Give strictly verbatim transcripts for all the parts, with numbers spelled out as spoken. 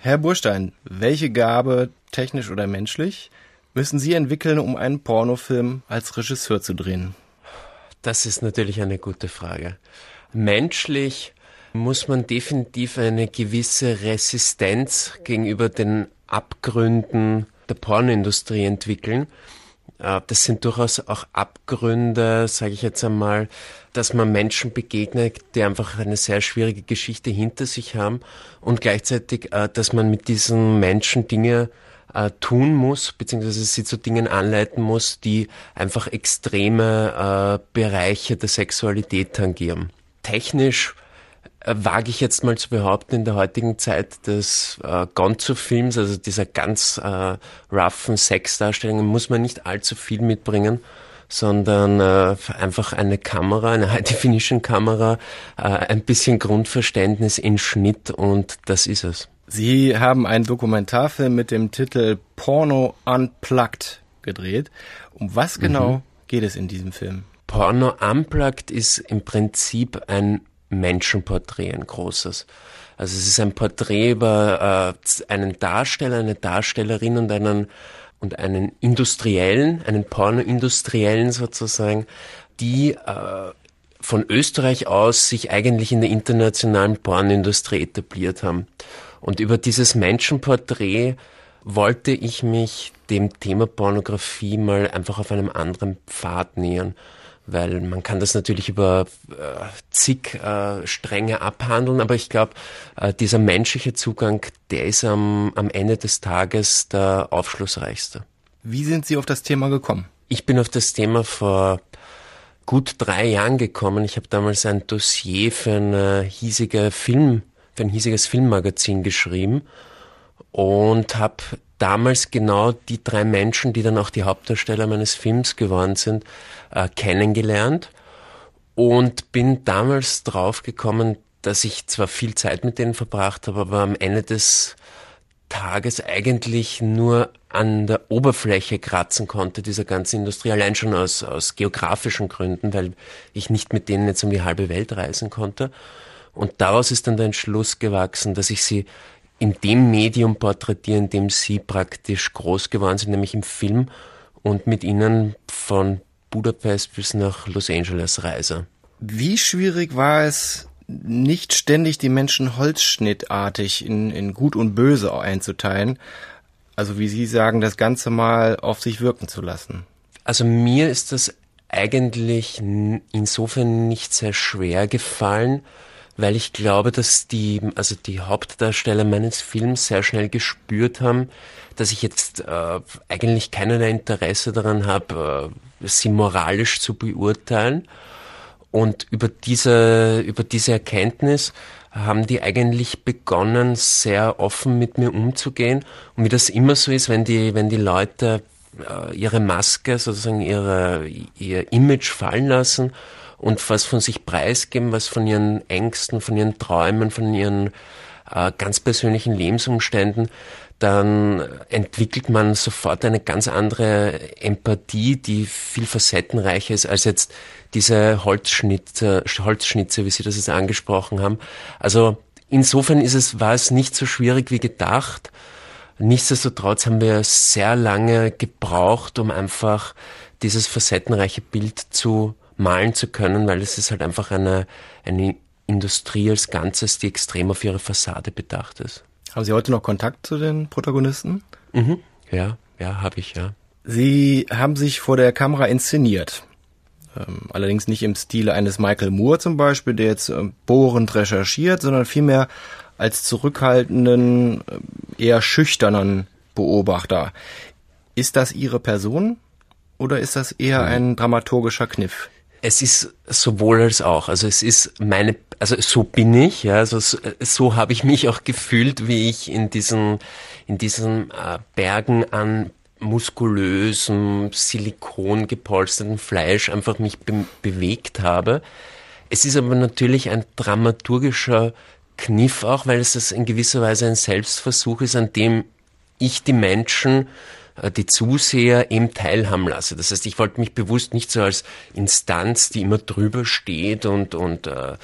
Herr Burstein, welche Gabe, technisch oder menschlich, müssen Sie entwickeln, um einen Pornofilm als Regisseur zu drehen? Das ist natürlich eine gute Frage. Menschlich muss man definitiv eine gewisse Resistenz gegenüber den Abgründen der Pornoindustrie entwickeln. Das sind durchaus auch Abgründe, sage ich jetzt einmal, dass man Menschen begegnet, die einfach eine sehr schwierige Geschichte hinter sich haben und gleichzeitig, dass man mit diesen Menschen Dinge tun muss, beziehungsweise sie zu Dingen anleiten muss, die einfach extreme Bereiche der Sexualität tangieren. Technisch wage ich jetzt mal zu behaupten, in der heutigen Zeit des äh, Gonzo-Films, also dieser ganz äh, roughen Sexdarstellungen, muss man nicht allzu viel mitbringen, sondern äh, einfach eine Kamera, eine High-Definition-Kamera, äh, ein bisschen Grundverständnis in Schnitt und das ist es. Sie haben einen Dokumentarfilm mit dem Titel Porno Unplugged gedreht. Um was genau mhm. geht es in diesem Film? Porno Unplugged ist im Prinzip ein Menschenporträt, ein großes. Also es ist ein Porträt über äh, einen Darsteller, eine Darstellerin und einen und einen Industriellen, einen Pornoindustriellen sozusagen, die äh, von Österreich aus sich eigentlich in der internationalen Pornoindustrie etabliert haben. Und über dieses Menschenporträt wollte ich mich dem Thema Pornografie mal einfach auf einem anderen Pfad nähern. Weil man kann das natürlich über äh, zig äh, Stränge abhandeln, aber ich glaube, äh, dieser menschliche Zugang, der ist am, am Ende des Tages der aufschlussreichste. Wie sind Sie auf das Thema gekommen? Ich bin auf das Thema vor gut drei Jahren gekommen. Ich habe damals ein Dossier für eine hiesige Film, für ein hiesiges Filmmagazin geschrieben und habe damals genau die drei Menschen, die dann auch die Hauptdarsteller meines Films geworden sind, äh, kennengelernt und bin damals draufgekommen, dass ich zwar viel Zeit mit denen verbracht habe, aber am Ende des Tages eigentlich nur an der Oberfläche kratzen konnte, dieser ganzen Industrie, allein schon aus, aus geografischen Gründen, weil ich nicht mit denen jetzt um die halbe Welt reisen konnte. Und daraus ist dann der Entschluss gewachsen, dass ich sie in dem Medium porträtiere, in dem sie praktisch groß geworden sind, nämlich im Film, und mit ihnen von Budapest bis nach Los Angeles reise. Wie schwierig war es, nicht ständig die Menschen holzschnittartig in, in Gut und Böse einzuteilen, also wie Sie sagen, das Ganze mal auf sich wirken zu lassen? Also mir ist das eigentlich insofern nicht sehr schwer gefallen, weil ich glaube, dass die, also die Hauptdarsteller meines Films sehr schnell gespürt haben, dass ich jetzt äh, eigentlich keinerlei Interesse daran habe, äh, sie moralisch zu beurteilen. Und über diese, über diese Erkenntnis haben die eigentlich begonnen, sehr offen mit mir umzugehen. Und wie das immer so ist, wenn die, wenn die Leute äh, ihre Maske, sozusagen ihre, ihr Image fallen lassen und was von sich preisgeben, was von ihren Ängsten, von ihren Träumen, von ihren äh, ganz persönlichen Lebensumständen, dann entwickelt man sofort eine ganz andere Empathie, die viel facettenreicher ist als jetzt diese Holzschnitze, Holzschnitze, wie Sie das jetzt angesprochen haben. Also insofern ist es, war es nicht so schwierig wie gedacht. Nichtsdestotrotz haben wir sehr lange gebraucht, um einfach dieses facettenreiche Bild zu malen zu können, weil es ist halt einfach eine, eine Industrie als Ganzes, die extrem auf ihre Fassade bedacht ist. Haben Sie heute noch Kontakt zu den Protagonisten? Mhm. Ja, ja, habe ich, ja. Sie haben sich vor der Kamera inszeniert. Ähm, allerdings nicht im Stile eines Michael Moore zum Beispiel, der jetzt ähm, bohrend recherchiert, sondern vielmehr als zurückhaltenden, äh, eher schüchternen Beobachter. Ist das Ihre Person oder ist das eher mhm. ein dramaturgischer Kniff? Es ist sowohl als auch. Also es ist meine, also so bin ich, ja, also so, so habe ich mich auch gefühlt, wie ich in diesen, in diesen äh, Bergen an muskulösem, silikongepolsterten Fleisch einfach mich be- bewegt habe. Es ist aber natürlich ein dramaturgischer Kniff auch, weil es das in gewisser Weise ein Selbstversuch ist, an dem ich die Menschen die Zuseher eben teilhaben lasse. Das heißt, ich wollte mich bewusst nicht so als Instanz, die immer drüber steht und, und äh,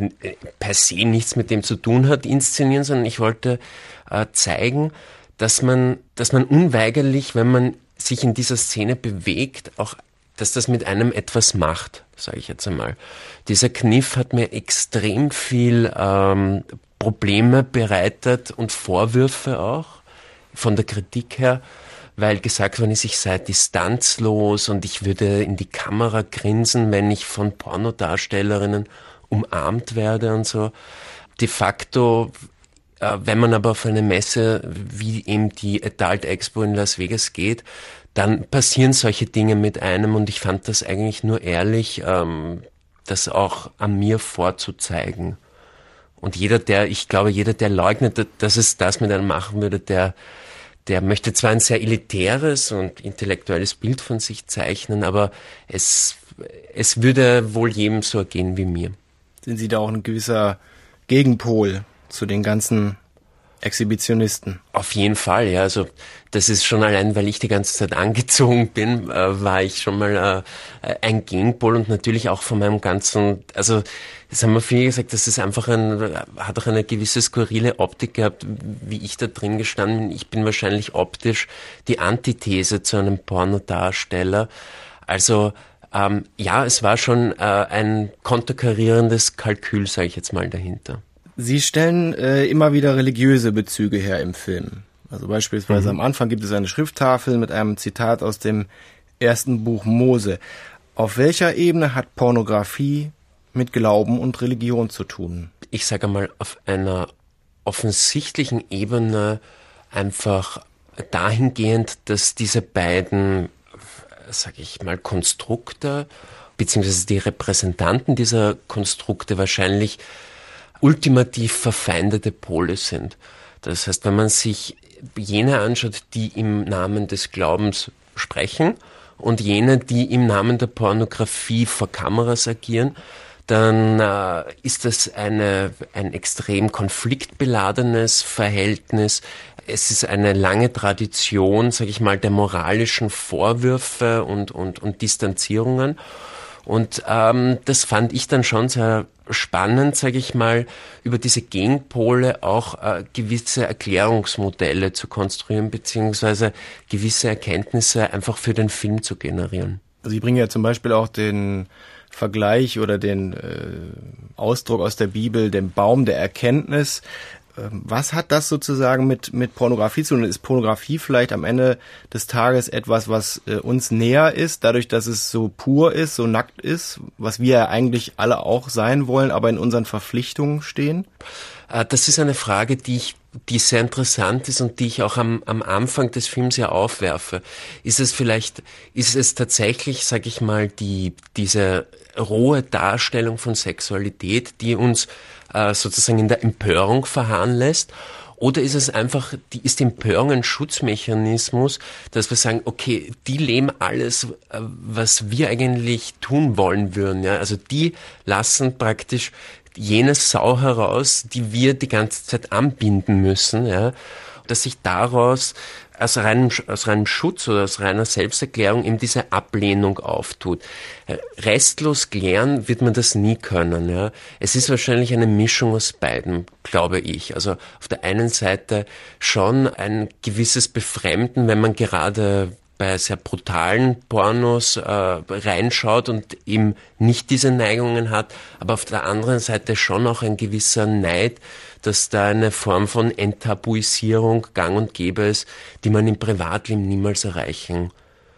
per se nichts mit dem zu tun hat, inszenieren, sondern ich wollte äh, zeigen, dass man, dass man unweigerlich, wenn man sich in dieser Szene bewegt, auch, dass das mit einem etwas macht, sage ich jetzt einmal. Dieser Kniff hat mir extrem viel ähm, Probleme bereitet und Vorwürfe auch, von der Kritik her, weil gesagt worden ist, ich sei distanzlos und ich würde in die Kamera grinsen, wenn ich von Pornodarstellerinnen umarmt werde und so. De facto, äh, wenn man aber auf eine Messe wie eben die Adult Expo in Las Vegas geht, dann passieren solche Dinge mit einem und ich fand das eigentlich nur ehrlich, ähm, das auch an mir vorzuzeigen. Und jeder, der, ich glaube, jeder, der leugnet, dass es das mit einem machen würde, der, der möchte zwar ein sehr elitäres und intellektuelles Bild von sich zeichnen, aber es, es würde wohl jedem so ergehen wie mir. Sind Sie da auch ein gewisser Gegenpol zu den ganzen Exhibitionisten? Auf jeden Fall, ja. Also das ist schon allein, weil ich die ganze Zeit angezogen bin, äh, war ich schon mal äh, ein Gegenpol und natürlich auch von meinem ganzen, also das haben wir viele gesagt, das ist einfach ein, hat auch eine gewisse skurrile Optik gehabt, wie ich da drin gestanden bin. Ich bin wahrscheinlich optisch die Antithese zu einem Pornodarsteller. Also ähm, ja, es war schon äh, ein konterkarierendes Kalkül, sage ich jetzt mal, dahinter. Sie stellen äh, immer wieder religiöse Bezüge her im Film. Also beispielsweise mhm. am Anfang gibt es eine Schrifttafel mit einem Zitat aus dem ersten Buch Mose. Auf welcher Ebene hat Pornografie mit Glauben und Religion zu tun? Ich sage mal, auf einer offensichtlichen Ebene einfach dahingehend, dass diese beiden, sage ich mal, Konstrukte, beziehungsweise die Repräsentanten dieser Konstrukte wahrscheinlich ultimativ verfeindete Pole sind. Das heißt, wenn man sich jene anschaut, die im Namen des Glaubens sprechen und jene, die im Namen der Pornografie vor Kameras agieren, dann äh, ist das eine, ein extrem konfliktbeladenes Verhältnis. Es ist eine lange Tradition, sage ich mal, der moralischen Vorwürfe und, und, und Distanzierungen. Und ähm, das fand ich dann schon sehr spannend, sage ich mal, über diese Gegenpole auch äh, gewisse Erklärungsmodelle zu konstruieren, beziehungsweise gewisse Erkenntnisse einfach für den Film zu generieren. Sie bringen ja zum Beispiel auch den Vergleich oder den äh, Ausdruck aus der Bibel, den Baum der Erkenntnis. Was hat das sozusagen mit mit Pornografie zu tun? Ist Pornografie vielleicht am Ende des Tages etwas, was äh, uns näher ist, dadurch, dass es so pur ist, so nackt ist, was wir ja eigentlich alle auch sein wollen, aber in unseren Verpflichtungen stehen? Das ist eine Frage, die ich, die sehr interessant ist und die ich auch am, am Anfang des Films ja aufwerfe. Ist es vielleicht, ist es tatsächlich, sag ich mal, die, diese rohe Darstellung von Sexualität, die uns äh, sozusagen in der Empörung verharren lässt? Oder ist es einfach, die, ist die Empörung ein Schutzmechanismus, dass wir sagen, okay, die leben alles, was wir eigentlich tun wollen würden, ja? Also die lassen praktisch jene Sau heraus, die wir die ganze Zeit anbinden müssen, ja, dass sich daraus aus reinem, aus reinem Schutz oder aus reiner Selbsterklärung eben diese Ablehnung auftut. Restlos klären wird man das nie können, ja. Es ist wahrscheinlich eine Mischung aus beiden, glaube ich. Also auf der einen Seite schon ein gewisses Befremden, wenn man gerade bei sehr brutalen Pornos äh, reinschaut und eben nicht diese Neigungen hat, aber auf der anderen Seite schon auch ein gewisser Neid, dass da eine Form von Enttabuisierung gang und gäbe ist, die man im Privatleben niemals erreichen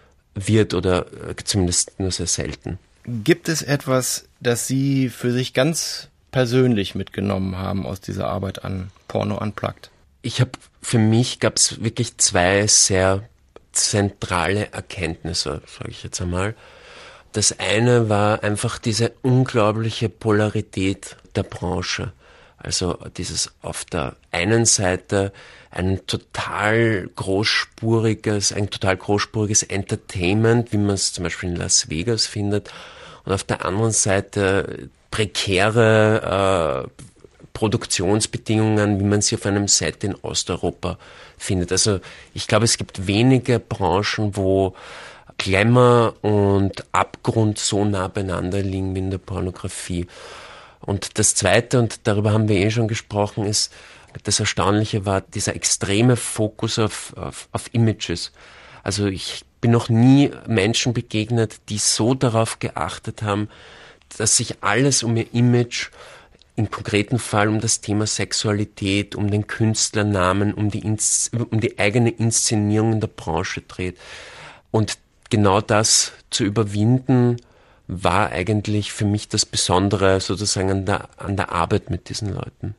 wird oder äh, zumindest nur sehr selten. Gibt es etwas, das Sie für sich ganz persönlich mitgenommen haben aus dieser Arbeit an Porno Unplugged? Ich habe, für mich gab es wirklich zwei sehr zentrale Erkenntnisse, sage ich jetzt einmal. Das eine war einfach diese unglaubliche Polarität der Branche. Also dieses auf der einen Seite ein total großspuriges, ein total großspuriges Entertainment, wie man es zum Beispiel in Las Vegas findet, und auf der anderen Seite prekäre äh, Produktionsbedingungen, wie man sie auf einem Set in Osteuropa findet. Also ich glaube, es gibt wenige Branchen, wo Glamour und Abgrund so nah beieinander liegen wie in der Pornografie. Und das Zweite, und darüber haben wir eh schon gesprochen, ist, das Erstaunliche war dieser extreme Fokus auf, auf, auf Images. Also ich bin noch nie Menschen begegnet, die so darauf geachtet haben, dass sich alles um ihr Image, im konkreten Fall um das Thema Sexualität, um den Künstlernamen, um die, Ins- um die eigene Inszenierung in der Branche dreht. Und genau das zu überwinden, war eigentlich für mich das Besondere sozusagen an der, an der Arbeit mit diesen Leuten.